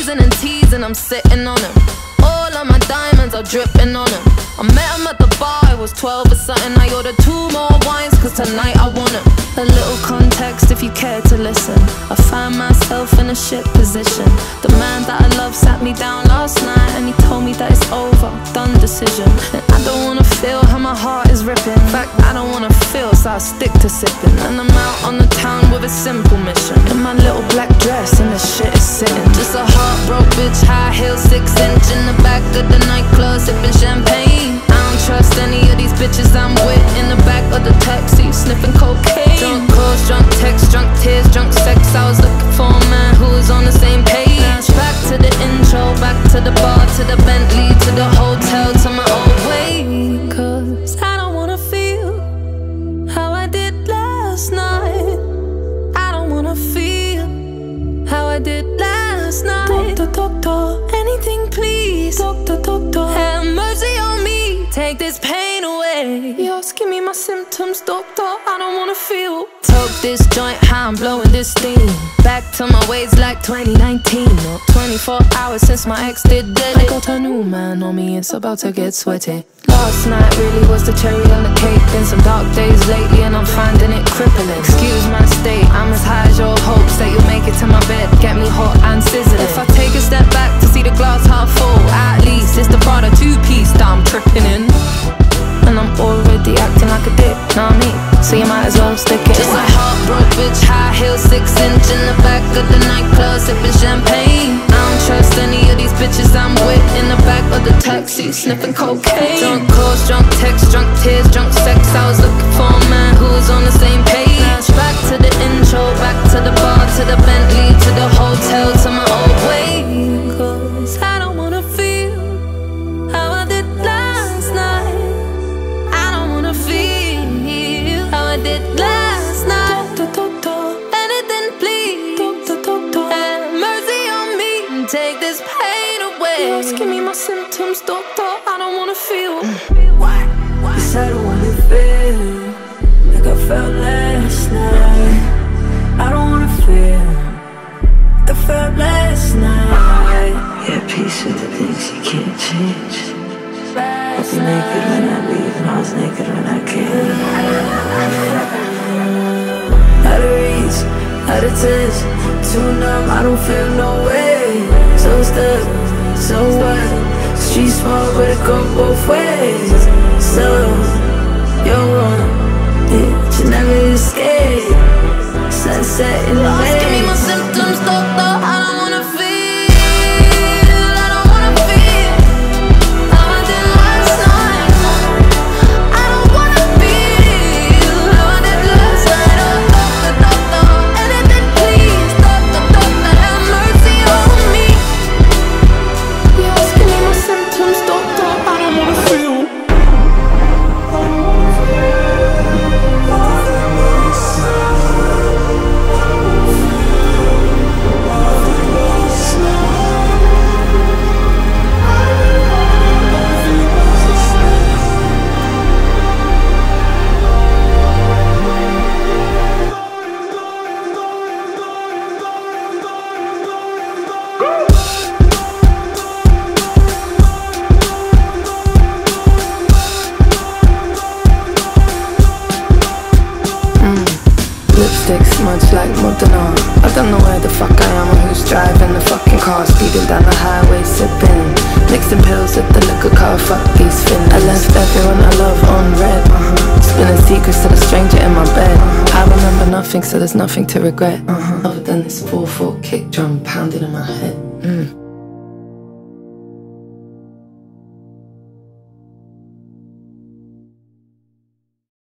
squeezing and teasing, I'm sitting on him. All of my diamonds are dripping on him. I met him at the bar, I was 12 or something. I ordered 2 more wines, cause tonight I want him. A little context if you care to listen. I find myself in a shit position. The man that I love sat me down last night and he told me that it's over, done decision. And I don't wanna feel how my heart is ripping. In fact, I don't wanna feel, so I stick to sipping. And I'm out on the town with a simple mission. In my little black dress and the shit is sitting. Just a heartbroken bitch, high heel, 6-inch in the back of the nightclub, sipping champagne. I don't trust any of these bitches I'm with. In the back of the taxi, sniffing cocaine. Drunk calls, drunk texts, drunk tears, drunk sex. I was looking for a man who was on the same page. Back to the intro, back to the bar, to the Bentley, to the hotel, to my old way. Cause I don't wanna feel how I did last night. I don't wanna feel how I did last night. Doctor, doctor, anything please. Doctor, doctor, have mercy on me. Take this pain away. You're asking me my symptoms, doctor, I don't wanna feel. Toke this joint, how I'm blowing this steam. Back to my ways like 2019. Not 24 hours since my ex did dead. I got a new man on me, it's about to get sweaty. Last night really was the cherry on the cake. Been some dark days lately and I'm finding it crippling. Excuse my state, I'm as high as your hopes that you'll make it to my bed, get me hot and sizzling. If I take a step back to see the glass half full, at least it's the Prada 2-piece that I'm tripping in. And I'm already acting like a dick, know what I mean? So you might as well stick it. Just a heartbroken bitch, high heel, 6-inch in the back of the nightclub, sipping champagne. I don't trust any of these bitches I'm with. In the back of the taxi, sniffing cocaine. Drunk calls, drunk texts, drunk tears, drunk sex. I was looking for a man who was on the same page. Back to the intro, back to the bar, to the Bentley, to the hotel, to my old way. Cause I don't wanna feel how I did last night. I don't wanna feel how I did last night. Doctor, doctor, anything please. Doctor, doctor, have mercy on me. Take this pain away. You're asking me my symptoms, doctor, I don't wanna feel. Yes, I don't wanna feel like I felt last night. I don't wanna feel like I felt last night. Yeah, peace with the things you can't change. I was naked when I leave and I was naked when I came. Out of reach, out of touch, too numb, I don't feel no way. So stuck, so what? Street small but it go both ways. So, you're wrong, yeah, you never escape. Sunset in the way. Give me my symptoms, doctor, I don't wanna feel. Lipstick smudged like Modena. I don't know where the fuck I am or who's driving the fucking car. Speeding down the highway, sipping, mixing pills at the liquor car. Fuck these feelings. I left everyone I love on red. Spilling secrets to the stranger in my bed. I remember nothing, so there's nothing to regret. Other than this 4/4 kick drum pounding in my head.